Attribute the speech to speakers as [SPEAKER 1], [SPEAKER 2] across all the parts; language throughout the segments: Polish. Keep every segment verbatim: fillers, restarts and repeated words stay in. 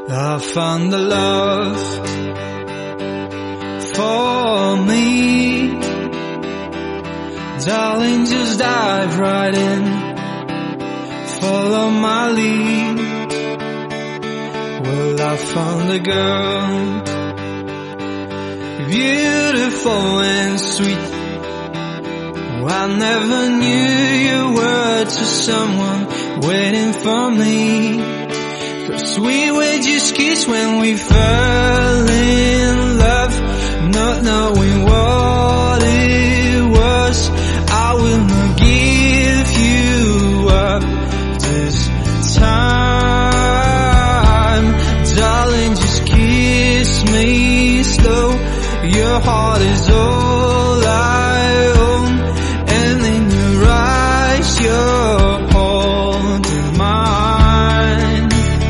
[SPEAKER 1] I found the love for me. Darling, just dive right in, follow my lead. Well, I found a girl, beautiful and sweet. I never knew you were to someone waiting for me. Cause we were just kids when we fell in love, not knowing what it was. I will not give you up this time. Darling, just kiss me slow. Your heart is all I own, and in your eyes you're holding mine.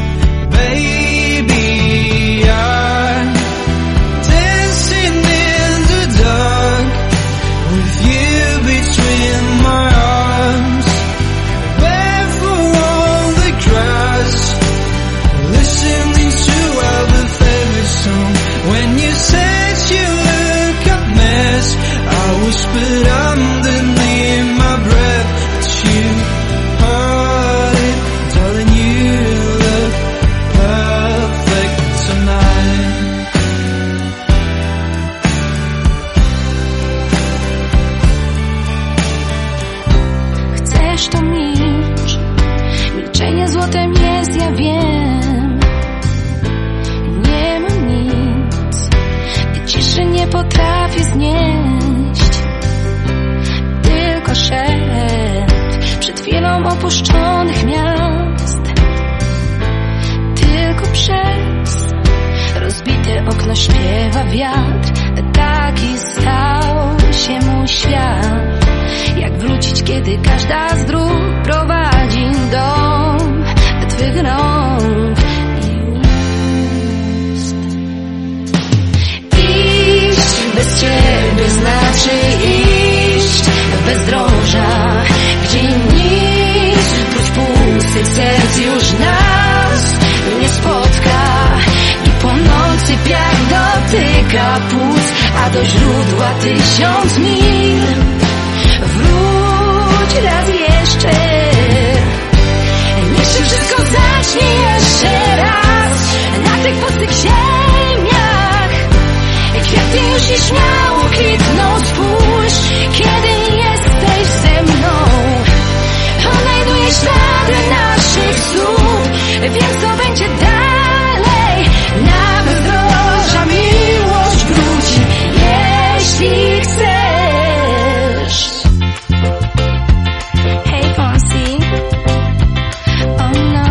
[SPEAKER 1] Baby, I'm dancing in the dark with you between my arms, barefoot on the grass, listening to our favorite song. When you said you look a mess, I whispered underneath my breath, but you heard it. Darling, you look perfect tonight.
[SPEAKER 2] Chcesz to milcz, milczenie złotem jest, ja wiem. Nie mam nic, ciszy nie potrafię znieść. Tylko szept przed chwilą opuszczonych miast. Tylko przez rozbite okno śpiewa wiatr. Taki stał się mój świat. Jak wrócić, kiedy każda z dróg prowadzi dom do twych rąk i ust. Iść bez ciebie znaczy iść w bezdroża, gdzie nic prócz pustych serc już nas nie spotka. I po nocy piach dotyka płuc, a do źródła tysiąc mil. Wróć raz jeszcze, niech się wszystko zacznie jeszcze raz. Na tych pustych ziemiach kwiaty już nieśmiało kwitną. Spójrz, kiedy jesteś ze mną, odnajduję ślady naszych słów. Wiem, co będzie dalej. Na bezdroża miłość wróci, jeśli chcesz. Hey Fonsi, oh no.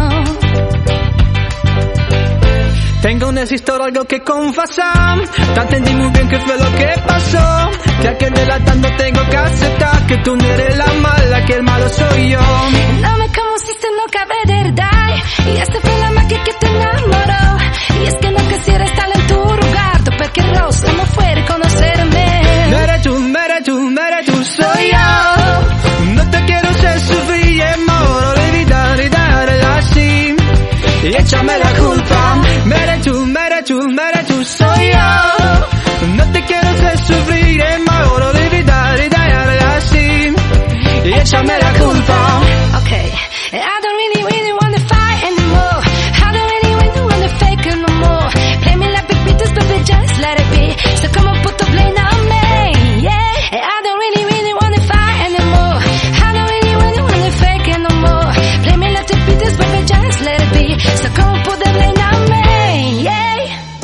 [SPEAKER 3] Tengo, necesito algo que confesar. No entendí muy bien qué fue lo que pasó, ya que relatando tengo que aceptar que tú no eres la mala, que el malo soy yo.
[SPEAKER 2] No me conociste, no cabe verdad, y esta fue la magia que te enamoró. Y es que no quisiera estar en tu lugar, tu pequeño rostro no fue reconocerme.
[SPEAKER 3] No eres tú, no eres tú, no eres tú, soy yo. No te quiero hacer sufrir, amor, olvidar y darla así, y échame la culpa. No eres tú, no eres tú, no eres tú, soy yo. No te quiero hacer sufrir, amor, olvidar y darla así, y échame la culpa.
[SPEAKER 2] Okay, I don't really, really want to fight anymore. I don't really, really want to fake it no more. Play me like big beaters, baby, just let it be. So come on, put the blame on me, yeah. I don't really, really want to fight anymore. I don't really, really want to fake it no more. Play me like big beaters, baby, just let it be. So come on, put the blame on me, yeah.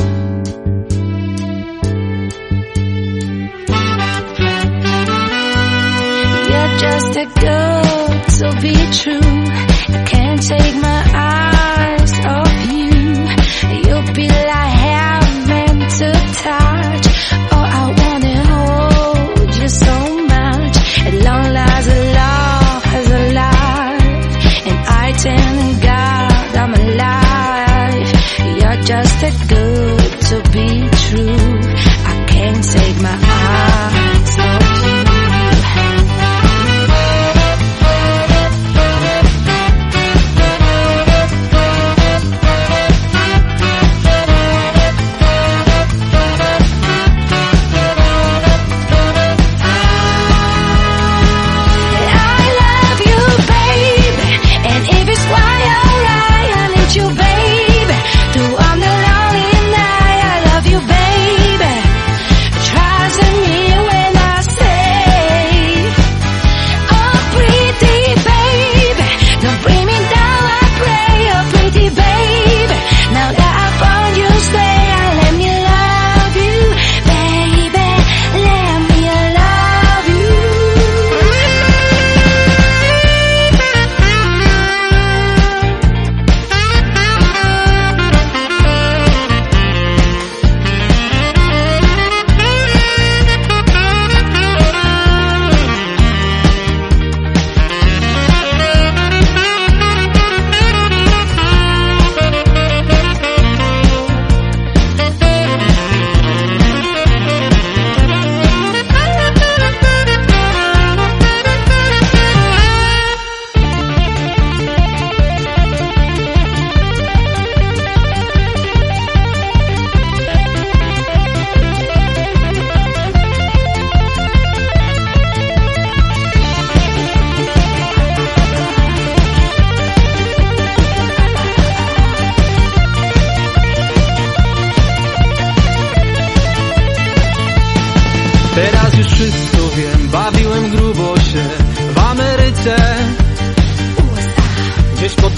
[SPEAKER 2] You're just a good to be true. I can't take my eyes off you. You'll be like heaven to touch. Oh, I wanna hold you so much. At long last, love is alive, and I thank God I'm alive. You're just a good to be true. I can't take my eyes off you.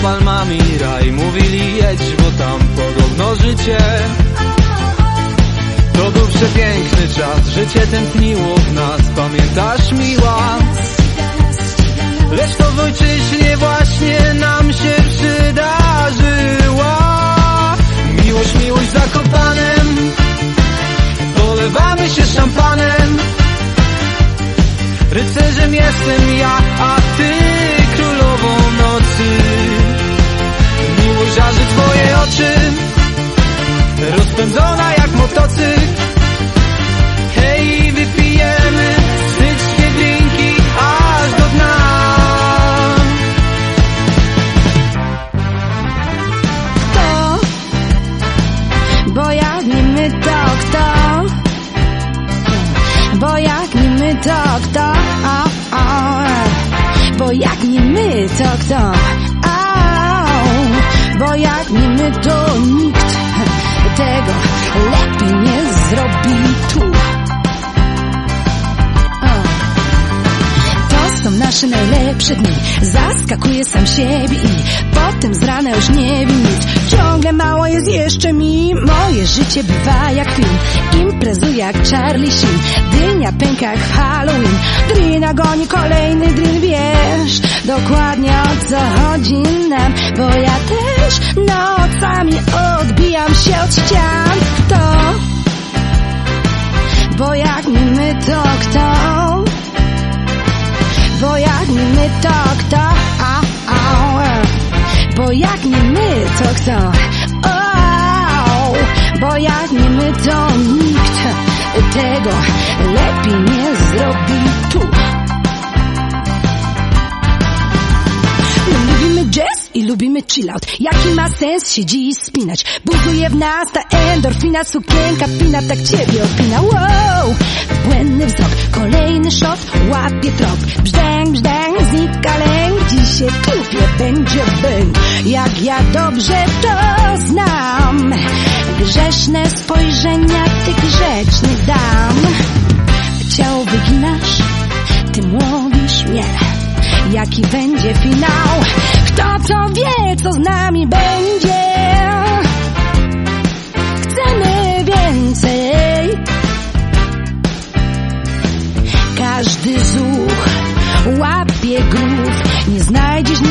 [SPEAKER 3] palmami raj. Mówili jedź, bo tam podobno życie. To był przepiękny czas, życie tętniło w nas. Pamiętasz, miła? Lecz to w ojczyźnie właśnie nam się przydarzyła. Miłość, miłość z Zakopanem, polewamy się szampanem. Rycerzem jestem ja, a ty królową nocy. Miłość żarzy twoje oczy, rozpędzona jak motocykl. Hej, wypijemy styczne drinki aż do dna.
[SPEAKER 2] Kto? Bo jak nie my to kto? Bo jak nie my to kto? O, o. Bo jak nie my to kto? O, bo jak nie my to nikt tego lepiej nie zrobi tu. O. To są nasze najlepsze dni. Zaskakuję sam siebie i potem z rana już nie wiem nic. Ciągle mało jest jeszcze mi. Moje życie bywa jak film. Imprezuję jak Charlie Sheen. Dynia pęka jak w Halloween. Drina goni kolejny drin. Wiesz dokładnie o co chodzi nam, bo ja też nocami odbijam się od ścian. Kto? Bo jak nie my to kto? Bo jak nie my to kto? A, a, bo jak nie my to kto? O, bo jak nie my to nikt tego lepiej nie zrobi tu. My lubimy jazz i lubimy chillout. Jaki ma sens się dziś spinać? Buzuje w nas ta endorfina. Sukienka pina tak ciebie opina. Wow, błędny wzrok, kolejny shot, łapie trop. Brzdęk, brzdęk, znika lęk. Dzisiaj w klubie będzie bęk. Jak ja dobrze to znam. Grzeszne spojrzenia ty grzeczny dam. Ciało wyginasz, ty mówisz mnie. Jaki będzie finał? Kto to wie, co z nami będzie? Chcemy więcej. Każdy zuch łapie grów. Nie znajdziesz